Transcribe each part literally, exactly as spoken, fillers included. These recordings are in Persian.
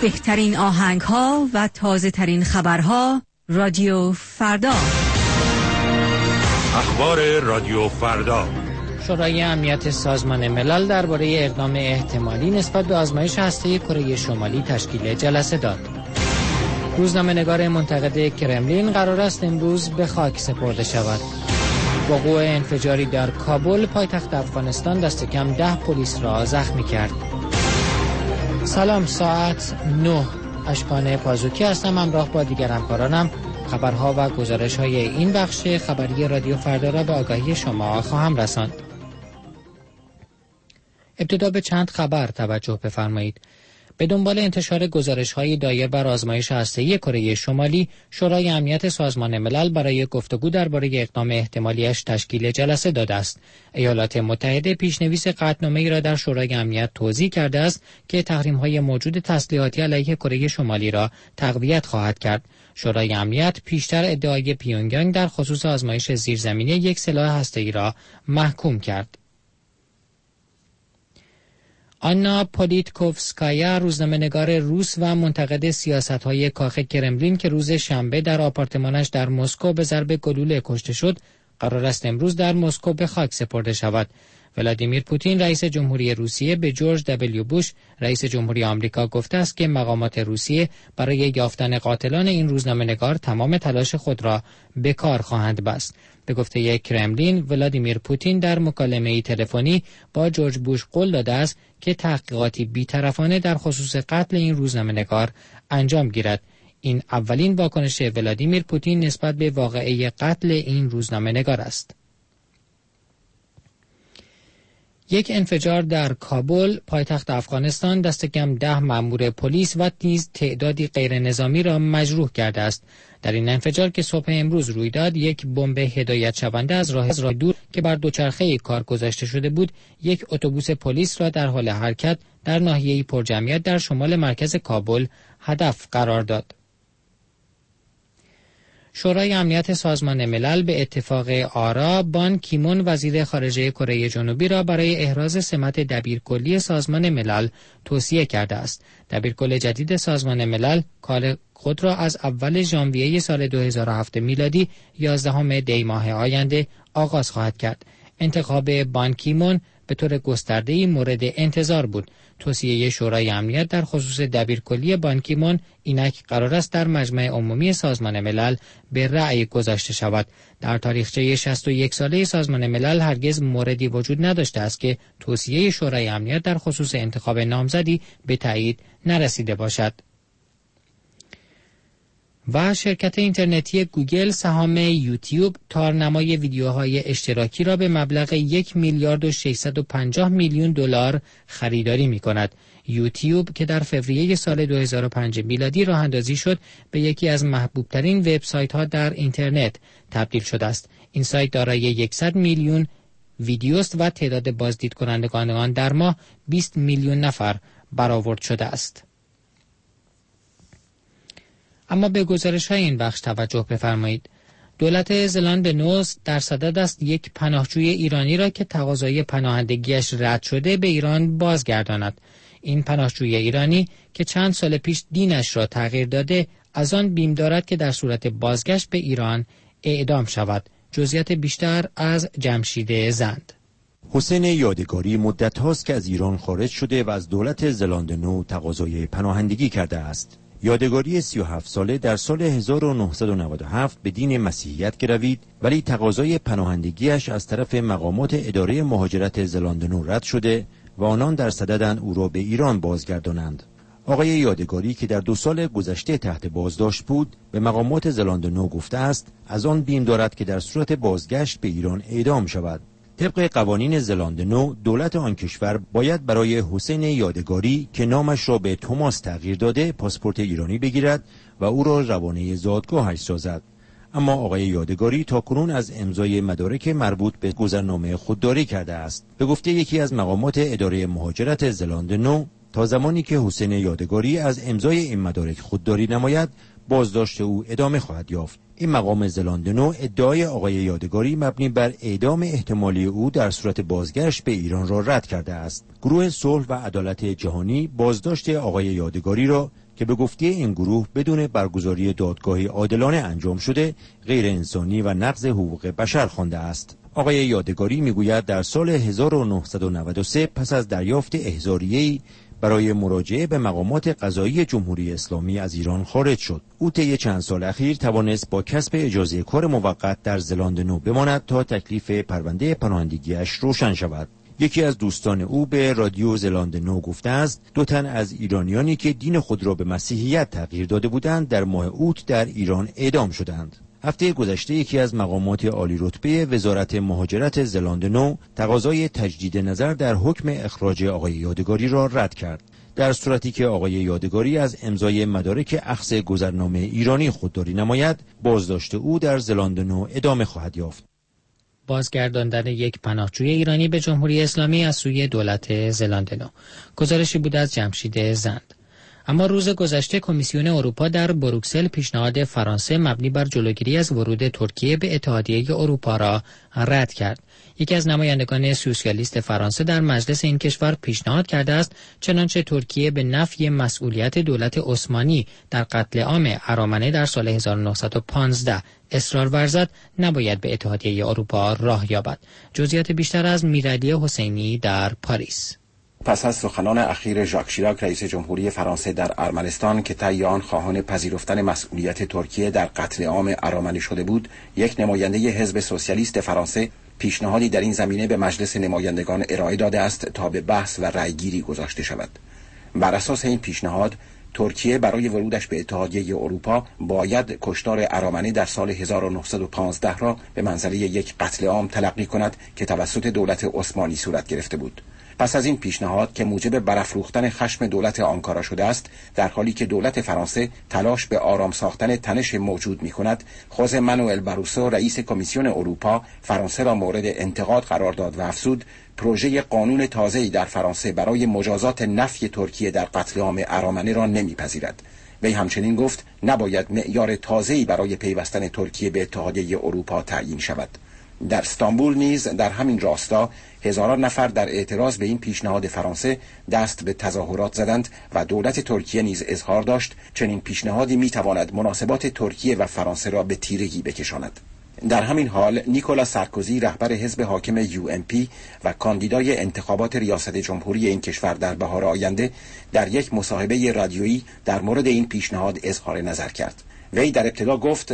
بهترین آهنگ ها و تازه ترین خبرها. رادیو فردا. اخبار رادیو فردا. شورای امنیت سازمان ملل درباره اقدام احتمالی نسبت به آزمایش هسته کره شمالی تشکیل جلسه داد. روزنامه‌نگار منتقد کرملین قرار است امروز به خاک سپرده شود. وقوع انفجاری در کابل پایتخت افغانستان دست کم ده پلیس را زخمی کرد. سلام، ساعت نه. اشکان پازوکی هستم، همراه با دیگر همکارانم خبرها و گزارش‌های این بخش خبری رادیو فردا را به آگاهی شما خواهم رساند. ابتدا به چند خبر توجه بفرمایید. به دنبال انتشار گزارش‌های دایر بر آزمایش هسته‌ای کره شمالی، شورای امنیت سازمان ملل برای گفتگو درباره اقدام احتمالیش تشکیل جلسه داده است. ایالات متحده پیشنویس قطعنامه‌ای را در شورای امنیت توضیح کرده است که تحریم‌های موجود تسلیحاتی علیه کره شمالی را تقویت خواهد کرد. شورای امنیت پیشتر ادعای پیونگیانگ در خصوص آزمایش زیرزمینی یک سلاح هسته‌ای را محکوم کرد. آنا پولیتکوفسکایا، روزنامه‌نگار روس و منتقد سیاست‌های کاخ کرملین که روز شنبه در آپارتمانش در مسکو به ضرب گلوله کشته شد، قرار است امروز در مسکو به خاک سپرده شود. ولادیمیر پوتین رئیس جمهوری روسیه به جورج دبلیو بوش رئیس جمهوری آمریکا گفته است که مقامات روسیه برای یافتن قاتلان این روزنامه‌نگار تمام تلاش خود را به کار خواهند بست. به گفته کرملین، ولادیمیر پوتین در مکالمه‌ای تلفنی با جورج بوش قول داده است که تحقیقاتی بی‌طرفانه در خصوص قتل این روزنامه‌نگار انجام گیرد. این اولین واکنش ولادیمیر پوتین نسبت به واقعه قتل این روزنامه‌نگار است. یک انفجار در کابل پایتخت افغانستان دست کم ده مأمور پلیس و نیز تعدادی غیر نظامی را مجروح کرده است. در این انفجار که صبح امروز روی داد، یک بمب هدایت شونده از راه دور که بر دوچرخه کار گذاشته شده بود، یک اتوبوس پلیس را در حال حرکت در ناحیه‌ای پرجمعیت در شمال مرکز کابل هدف قرار داد. شورای امنیت سازمان ملل به اتفاق آرا بان کیمون وزیر خارجه کره جنوبی را برای احراز سمت دبیرکلی سازمان ملل توصیه کرده است. دبیرکل جدید سازمان ملل کار خود را از اول ژانویه سال دو هزار و هفت میلادی یازدهم دی ماه آینده آغاز خواهد کرد. انتخاب بان کیمون به طور گسترده‌ای مورد انتظار بود. توصیه شورای امنیت در خصوص دبیرکلی بان کیمون اینک قرار است در مجمع عمومی سازمان ملل به رأی گذاشته شود. در تاریخچه شصت و یک ساله سازمان ملل هرگز موردی وجود نداشته است که توصیه شورای امنیت در خصوص انتخاب نامزدی به تایید نرسیده باشد. و شرکت اینترنتی گوگل سهام یوتیوب تارنمای ویدیوهای اشتراکی را به مبلغ یک میلیارد و ششصد و پنجاه میلیون دلار خریداری می کند. یوتیوب که در فوریه سال دو هزار و پنج میلادی راه اندازی شد، به یکی از محبوب ترین وبسایت ها در اینترنت تبدیل شده است. این سایت دارای صد میلیون ویدیوست و تعداد بازدید کنندگان آن در ماه بیست میلیون نفر برآورد شده است. اما به گزارش‌های این بخش توجه بفرمایید. دولت زلاند نو در صدد است یک پناهجوی ایرانی را که تقاضای پناهندگیش رد شده به ایران بازگرداند. این پناهجوی ایرانی که چند سال پیش دینش را تغییر داده، از آن بیم دارد که در صورت بازگشت به ایران اعدام شود. جزئیات بیشتر از جمشید زند. حسین یادگاری مدت هاست که از ایران خارج شده و از دولت زلاند نو تقاضای پناهندگی کرده است. یادگاری سی و هفت ساله در سال هزار و نهصد و نود و هفت به دین مسیحیت گروید، ولی تقاضای پناهندگیش از طرف مقامات اداره مهاجرت زلاند نو رد شده و آنان در صددند او را به ایران بازگردانند. آقای یادگاری که در دو سال گذشته تحت بازداشت بود، به مقامات زلاند نو گفته است از آن بیم دارد که در صورت بازگشت به ایران اعدام شود. طبق قوانین زلاند نو، دولت آن کشور باید برای حسین یادگاری که نامش را به توماس تغییر داده پاسپورت ایرانی بگیرد و او را روانه زادگاهش سازد. اما آقای یادگاری تاکنون از امضای مدارک مربوط به گذرنامه خودداری کرده است. به گفته یکی از مقامات اداره مهاجرت زلاند نو، تا زمانی که حسین یادگاری از امضای این مدارک خودداری نماید، بازداشت او ادامه خواهد یافت. این مقام زلاندنو ادعای آقای یادگاری مبنی بر اعدام احتمالی او در صورت بازگشت به ایران را رد کرده است. گروه صلح و عدالت جهانی بازداشت آقای یادگاری را که به گفته این گروه بدون برگزاری دادگاهی عادلانه انجام شده، غیر انسانی و نقض حقوق بشر خوانده است. آقای یادگاری میگوید در سال هزار و نهصد و نود و سه پس از دریافت احضاریه‌ای برای مراجعه به مقامات قضایی جمهوری اسلامی از ایران خارج شد. او طی چند سال اخیر توانست با کسب اجازه کار موقت در زلاندنو بماند تا تکلیف پرونده پناهندگیش روشن شود. یکی از دوستان او به رادیو زلاندنو گفته است دو تن از ایرانیانی که دین خود را به مسیحیت تغییر داده بودند در ماه اوت در ایران اعدام شدند. هفته گذشته یکی از مقامات عالی رتبه وزارت مهاجرت زلاندنو تقاضای تجدید نظر در حکم اخراج آقای یادگاری را رد کرد، در صورتی که آقای یادگاری از امضای مدارک اخذ گذرنامه ایرانی خودداری نماید، بازداشت او در زلاندنو ادامه خواهد یافت. بازگرداندن یک پناهجوی ایرانی به جمهوری اسلامی از سوی دولت زلاندنو. گزارشی بود از جمشید زند. اما روز گذشته کمیسیون اروپا در بروکسل پیشنهاد فرانسه مبنی بر جلوگیری از ورود ترکیه به اتحادیه اروپا را رد کرد. یکی از نمایندگان سوسیالیست فرانسه در مجلس این کشور پیشنهاد کرده است چنانچه ترکیه به نفی مسئولیت دولت عثمانی در قتل عام ارامنه در سال هزار و نهصد و پانزده اصرار ورزد، نباید به اتحادیه اروپا راه یابد. جزئیات بیشتر از میرعلی حسینی در پاریس. پس از سخنان اخیر ژاک شیراک رئیس جمهوری فرانسه در ارمنستان که طی آن خواهان پذیرفتن مسئولیت ترکیه در قتل عام ارامنه شده بود، یک نماینده حزب سوسیالیست فرانسه پیشنهادی در این زمینه به مجلس نمایندگان ارائه داده است تا به بحث و رأیگیری گذاشته شود. بر اساس این پیشنهاد، ترکیه برای ورودش به اتحادیه اروپا باید کشتار ارامنه در سال هزار و نهصد و پانزده را به منزله یک قتل عام تلقی کند که توسط دولت عثمانی صورت گرفته بود. پس از این پیشنهاد که موجب برافروختن خشم دولت آنکارا شده است، در حالی که دولت فرانسه تلاش به آرام ساختن تنش موجود می‌کند، خوزه مانوئل باروسو رئیس کمیسیون اروپا فرانسه را مورد انتقاد قرار داد و افزود پروژه قانون تازه‌ای در فرانسه برای مجازات نفی ترکیه در قتل عام ارامنه را نمی‌پذیرد. وی همچنین گفت نباید معیار تازه‌ای برای پیوستن ترکیه به اتحادیه اروپا تعیین شود. در استانبول نیز در همین راستا هزاران نفر در اعتراض به این پیشنهاد فرانسه دست به تظاهرات زدند و دولت ترکیه نیز اظهار داشت چنین پیشنهادی میتواند مناسبات ترکیه و فرانسه را به تیرگی بکشاند. در همین حال نیکولا سارکوزی رهبر حزب حاکم یو ام پی و کاندیدای انتخابات ریاست جمهوری این کشور در بهار آینده در یک مصاحبه رادیویی در مورد این پیشنهاد اظهار نظر کرد. وی در ابتدا گفت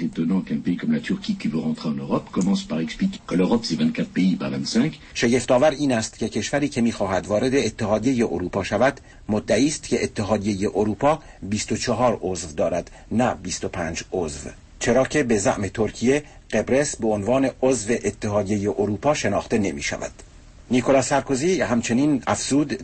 شگفت‌آور این است که کشوری که می‌خواهد وارد اتحادیه اروپا شود مدعی است که اتحادیه اروپا بیست و چهار عضو دارد، نه بیست و پنج عضو، چرا که به زعم ترکیه قبرس به عنوان عضو اتحادیه اروپا شناخته نمی‌شود. نیکولا سارکوزی همچنین افزود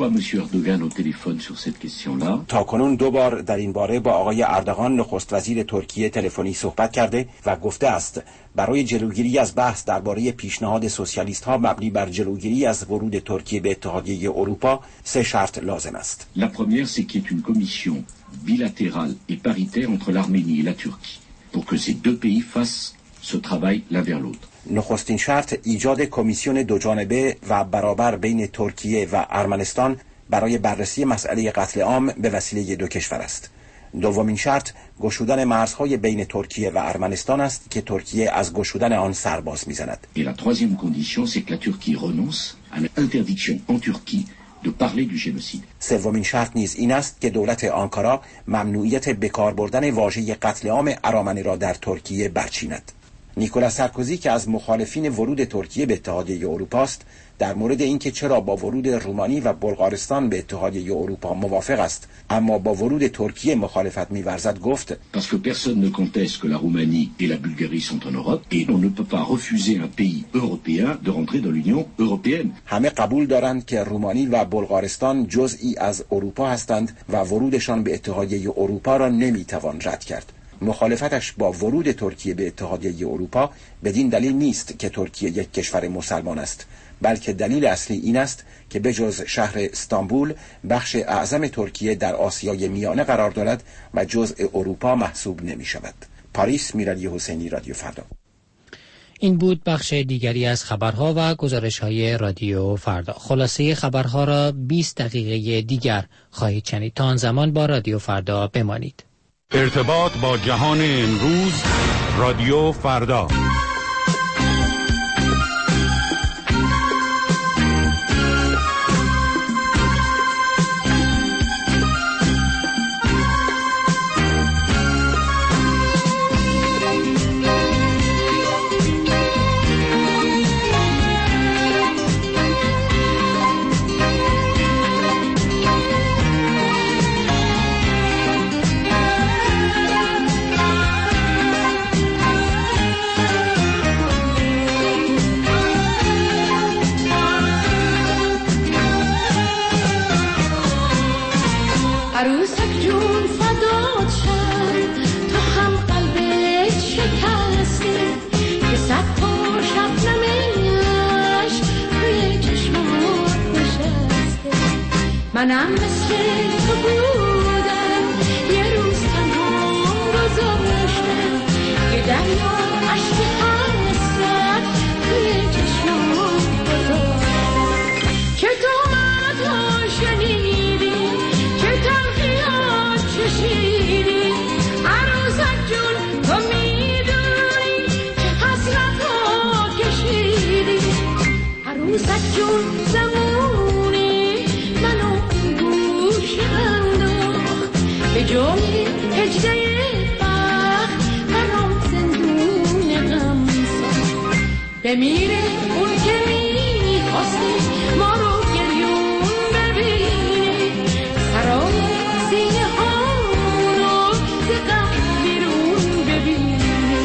تا کنون دو بار در این باره با آقای اردوغان نخست وزیر ترکیه تلفنی صحبت کرده و گفته است برای جلوگیری از بحث درباره پیشنهاد سوسیالیست ها مبنی بر جلوگیری از ورود ترکیه به اتحادیه اروپا سه شرط لازم است. La première c'est qu'il y ait une commission bilatérale et paritaire entre l'Arménie et la Turquie pour que ces deux pays fassent ce travail l'un vers l'autre. نخستین شرط ایجاد کمیسیون دو جانبه و برابر بین ترکیه و ارمنستان برای بررسی مسئله قتل عام به وسیله دو کشور است. دومین شرط گشودن مرزهای بین ترکیه و ارمنستان است که ترکیه از گشودن آن سرباز میزند. Et la troisième condition c'est que la Turquie renonce à l'interdiction en Turquie de parler du génocide. سومین شرط نیز این است که دولت آنکارا ممنوعیت بکار بردن واژه قتل عام ارامنه را در ترکیه برچیند. نیکولا سارکوزی که از مخالفین ورود ترکیه به اتحادیه اروپا است، در مورد اینکه چرا با ورود رومانی و بلغارستان به اتحادیه اروپا موافق است اما با ورود ترکیه مخالفت می‌ورزد گفت Parce que personne ne conteste que la Roumanie et la Bulgarie sont en Europe et on ne peut pas refuser un pays européen de rentrer dans l'Union européenne. همه قبول دارند که رومانی و بلغارستان جزئی از اروپا هستند و ورودشان به اتحادیه اروپا را نمی‌توان رد کرد. مخالفتش با ورود ترکیه به اتحادیه اروپا بدین دلیل نیست که ترکیه یک کشور مسلمان است، بلکه دلیل اصلی این است که بجز شهر استانبول بخش اعظم ترکیه در آسیای میانه قرار دارد و جزء اروپا محسوب نمی شود. پاریس، میرعلی حسینی، رادیو فردا. این بود بخش دیگری از خبرها و گزارش‌های رادیو فردا. خلاصه خبرها را بیست دقیقه دیگر خواهید شنید. تا آن زمان با رادیو فردا بمانید. ارتباط با جهان امروز، رادیو فردا. منم مثل تو بودم، یه روز تنها گذاشتم که دریا عشق حسرت توی چشمام گذاشتم. که تو مدها شنیدی، که تلخیات چشیدی، عروسک جون تو میدونی که حسرت ها کشیدی. عروسک جون زمونی منو به جای هجده بخت برام زندون غم ساخت. بمیره اون که میخواسته ما رو گریون ببینه، سرای سینه ها رو ز غم بیرون ببینه.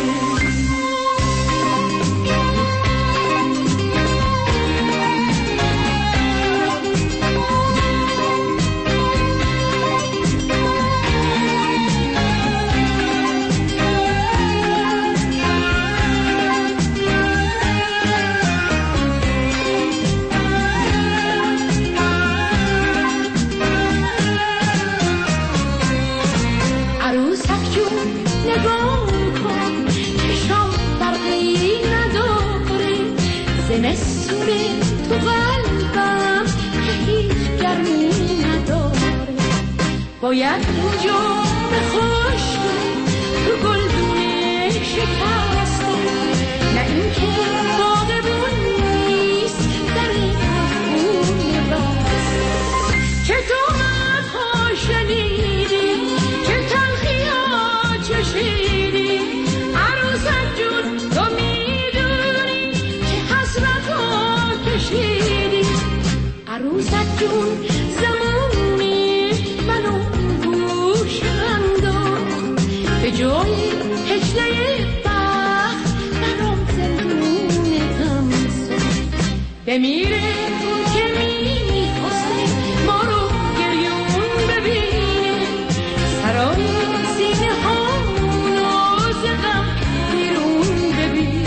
زمستونه تو قلبم که هیچ گرمی نداره، باید اینجا بخشکه تو گلدونه شکسته، نه اینکه باغبون نیست در خونه بسته. که تو مدها شنیدی، که تلخی‌ها چشیدی، عروسک جون تو میدونی که حسرت ها کشیدی. عروسک جون زمانی منو گوش انداخت، به جای هجده بخت برام زندون غم ساخت. بمیره اون که میخواسته ما رو گریون ببینه، سرای سینه ها رو ز غم بیرون ببینه.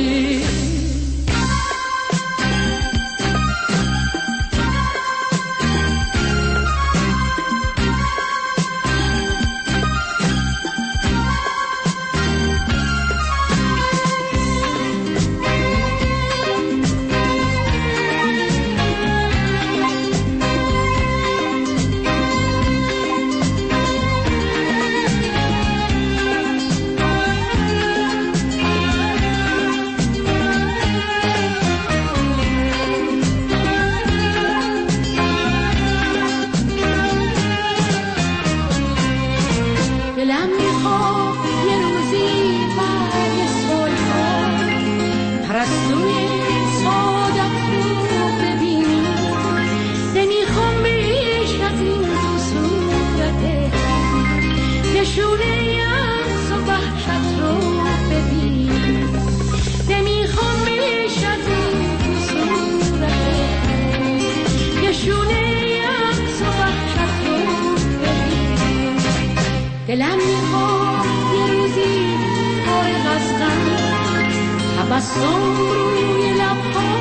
دلم میخواد یه روزی برگ صلحا پرستوی سعادت رو ببینم، نمیخوام بیش از این تو صورته نشونه یأس و وحشت رو ببینم، نمیخوام بیش از این تو صورته نشونه یأس و وحشت رو ببینم. دلم میخواد یه روزی فارغ از غم تبسم روی لبها